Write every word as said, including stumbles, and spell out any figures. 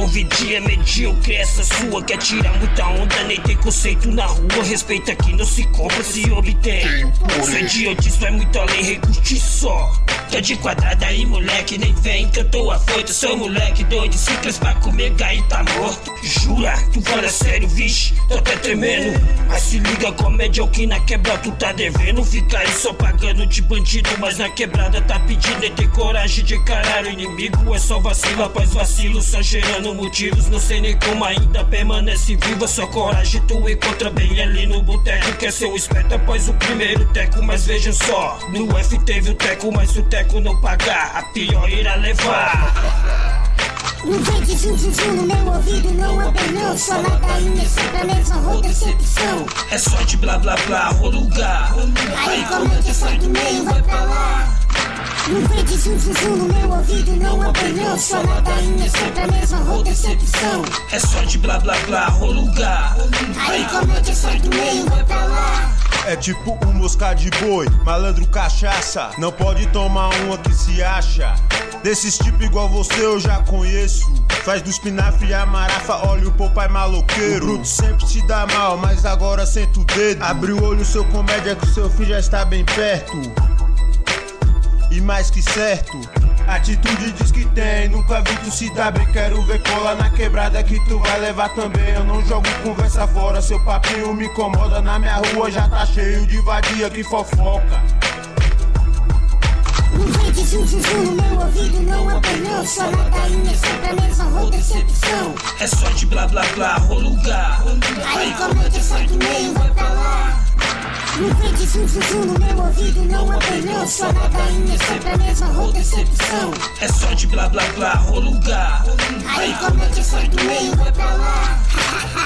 vidinha medíocre, essa sua quer tirar muita onda, nem tem conceito na rua. Respeita que não se compra, se obtém. Seu idiotismo é muito além, recurte só. Tô de quadrada aí, moleque, nem vem que eu tô afoito. Sou moleque doido, simples pra comer, cair tá morto. Jura, tu fala sério, vixe, tô até tremendo. Mas se liga, comédia, o que na quebrada tu tá devendo. Fica aí só pagando de bandido, mas na quebrada tá pedindo. E tem coragem de encarar o inimigo, é só vacilo após vacilo, só gerando motivos. Não sei nem como ainda permanece viva. Só coragem tu encontra bem ali no boteco. Quer ser o esperto após o primeiro teco. Mas vejam só, no F teve o teco, mas o teco não pagar, a pior irá levar. Não vem de zum zum zum no meu ouvido, não abre não. Sua ladainha é sempre a mesma rua decepção. É só de blá blá blá, rua lugar. Aí comédia sai do meio, vai pra lá. Não vem de zum zum zum no meu ouvido, não abre não. Sua ladainha é sempre a mesma rua decepção. É só de blá blá blá, rua lugar. Aí comédia sai do meio, vai pra lá. É tipo um mosca de boi, malandro cachaça. Não pode tomar uma que se acha. Desses tipo igual você eu já conheço. Faz do espinafre a marafa, olha o papai maloqueiro. O bruto sempre se dá mal, mas agora senta o dedo. Abre o olho, seu comédia, que seu filho já está bem perto. E mais que certo, atitude diz que tem. Nunca vi tu se dar bem, quero ver cola na quebrada que tu vai levar também. Eu não jogo conversa fora, seu papinho me incomoda. Na minha rua já tá cheio de vadia que fofoca. Não vem de zum zum zum no meu ouvido, não abre não. Sua ladainha é sempre a mesma rua decepção. É só de blá blá blá, rua lugar. Aí comédia sai do meio, vai pra lá. Não vem de zum zum zum no meu ouvido, não abre não. Sua ladainha é sempre a mesma rua decepção. É só de blá blá blá, rua lugar. Aí comédia sai do meio, vai pra lá.